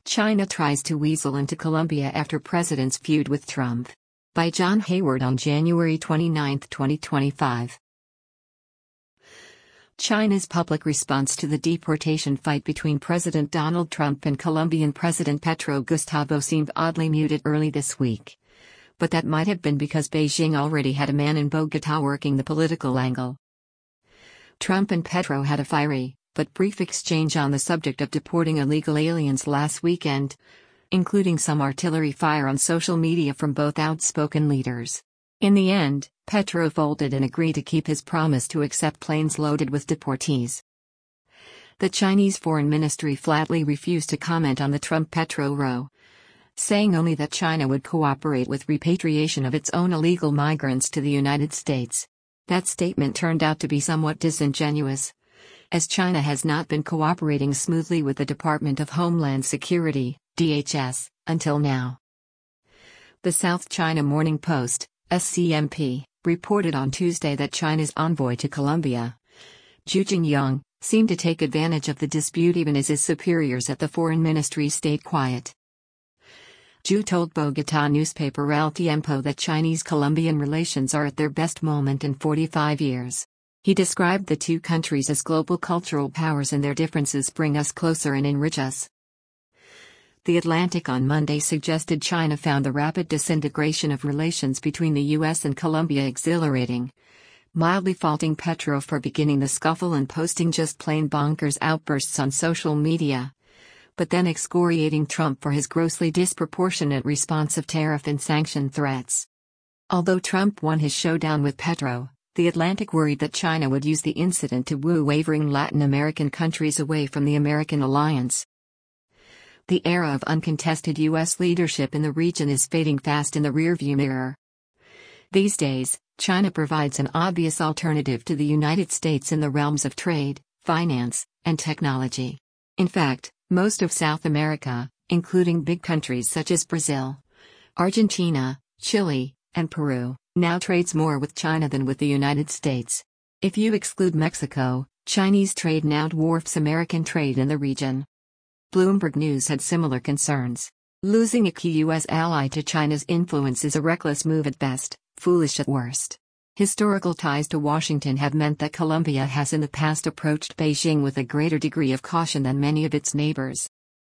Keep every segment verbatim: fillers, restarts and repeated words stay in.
China tries to weasel into Colombia after president's feud with Trump. By John Hayward on January twenty-ninth, twenty twenty-five. China's public response to the deportation fight between President Donald Trump and Colombian President Petro Gustavo seemed oddly muted early this week. But that might have been because Beijing already had a man in Bogotá working the political angle. Trump and Petro had a fiery, but brief exchange on the subject of deporting illegal aliens last weekend, including some artillery fire on social media from both outspoken leaders. In the end, Petro folded and agreed to keep his promise to accept planes loaded with deportees. The Chinese Foreign Ministry flatly refused to comment on the Trump-Petro row, saying only that China would cooperate with repatriation of its own illegal migrants to the United States. That statement turned out to be somewhat disingenuous, as China has not been cooperating smoothly with the Department of Homeland Security, D H S, until now. The South China Morning Post, S C M P, reported on Tuesday that China's envoy to Colombia, Zhu Jingyang, seemed to take advantage of the dispute even as his superiors at the foreign ministry stayed quiet. Zhu told Bogotá newspaper El Tiempo that Chinese-Colombian relations are at their best moment in forty-five years. He described the two countries as global cultural powers and their differences bring us closer and enrich us. The Atlantic on Monday suggested China found the rapid disintegration of relations between the U S and Colombia exhilarating, mildly faulting Petro for beginning the scuffle and posting just plain bonkers outbursts on social media, but then excoriating Trump for his grossly disproportionate response of tariff and sanction threats. Although Trump won his showdown with Petro, The Atlantic worried that China would use the incident to woo wavering Latin American countries away from the American alliance. The era of uncontested U S leadership in the region is fading fast in the rearview mirror. These days, China provides an obvious alternative to the United States in the realms of trade, finance, and technology. In fact, most of South America, including big countries such as Brazil, Argentina, Chile, and Peru, now trades more with China than with the United States. If you exclude Mexico, Chinese trade now dwarfs American trade in the region. Bloomberg News had similar concerns. Losing a key U S ally to China's influence is a reckless move at best, foolish at worst. Historical ties to Washington have meant that Colombia has in the past approached Beijing with a greater degree of caution than many of its neighbors.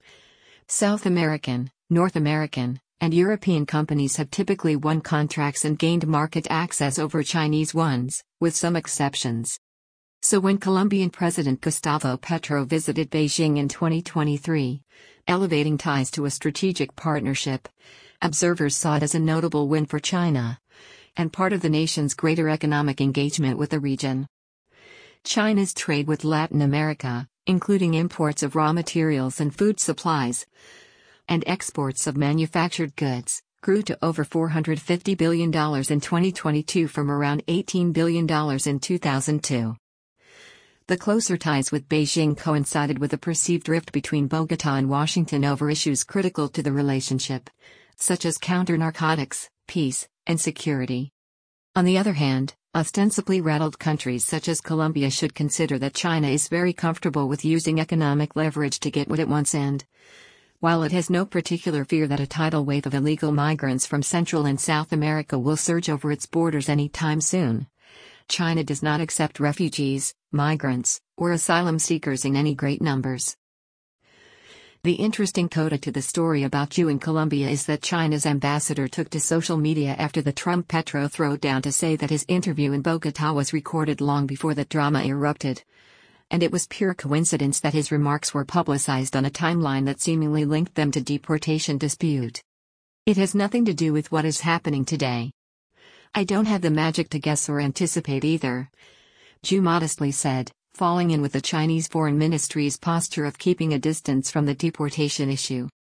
South American, North American, and European companies have typically won contracts and gained market access over Chinese ones, with some exceptions. So when Colombian President Gustavo Petro visited Beijing in twenty twenty-three, elevating ties to a strategic partnership, observers saw it as a notable win for China, and part of the nation's greater economic engagement with the region. China's trade with Latin America, including imports of raw materials and food supplies, and exports of manufactured goods, grew to over four hundred fifty billion dollars in twenty twenty-two from around eighteen billion dollars in two thousand two. The closer ties with Beijing coincided with a perceived rift between Bogotá and Washington over issues critical to the relationship, such as counter-narcotics, peace, and security. On the other hand, ostensibly rattled countries such as Colombia should consider that China is very comfortable with using economic leverage to get what it wants and, while it has no particular fear that a tidal wave of illegal migrants from Central and South America will surge over its borders anytime soon, China does not accept refugees, migrants, or asylum seekers in any great numbers. The interesting coda to the story about you in Colombia is that China's ambassador took to social media after the Trump-Petro throwdown to say that his interview in Bogotá was recorded long before that drama erupted, and it was pure coincidence that his remarks were publicized on a timeline that seemingly linked them to deportation dispute. It has nothing to do with what is happening today. I don't have the magic to guess or anticipate either, Zhu modestly said, falling in with the Chinese Foreign Ministry's posture of keeping a distance from the deportation issue.